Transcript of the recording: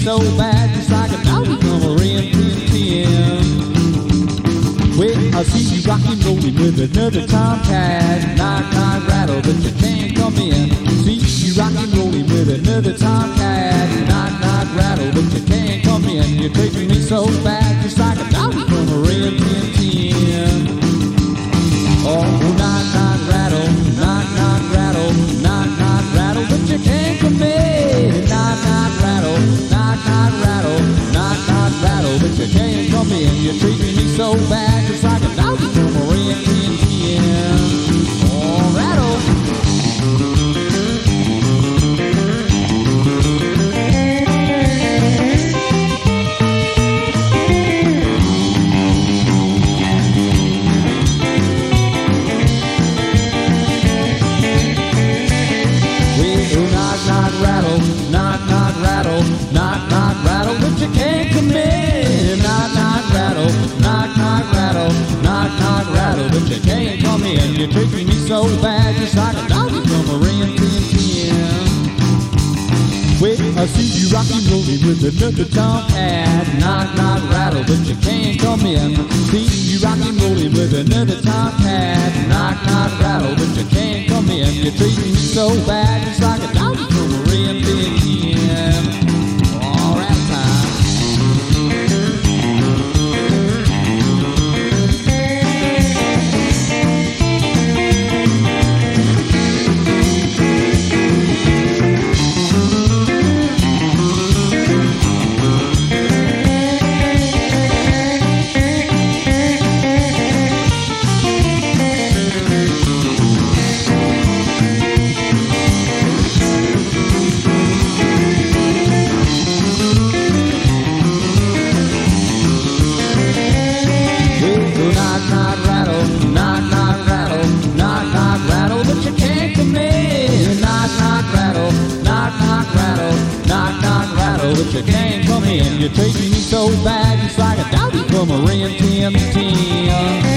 so bad, just like a doggy from a rim, tin. Well, I see you rockin' rollin' with another tomcat. Knock, knock, rattle, but you can't come in. See you rockin' rollin' with another tomcat. Knock, knock, rattle, but you can't come in. You're treating me so bad, just like a doggy from a rim, tin. Oh, knock, knock, rattle, knock, knock, rattle, knock, knock, rattle, but you can't come in. Knock, knock, rattle, knock, knock, rattle, knock, knock, rattle, but you can't come in. You're treating me so bad, just like a doggy from a rim, tin. Oh, rattle. Knock, knock, rattle, but you can't come in. Knock, knock, rattle, knock, knock, rattle, knock, knock, rattle, but you can't come in. You're treating me so bad, just like a doggy from a rim, tin. Well, I see you rockin' rollin' with another tomcat. Knock, knock, rattle, but you can't come in. See you rockin' rollin' with another tomcat. Knock, knock, rattle, but you can't come in. You're treating me so bad, just like a doggy from a rim, tin. But you can't come in. You're treating me so bad, just like a doggy from a rim, tin.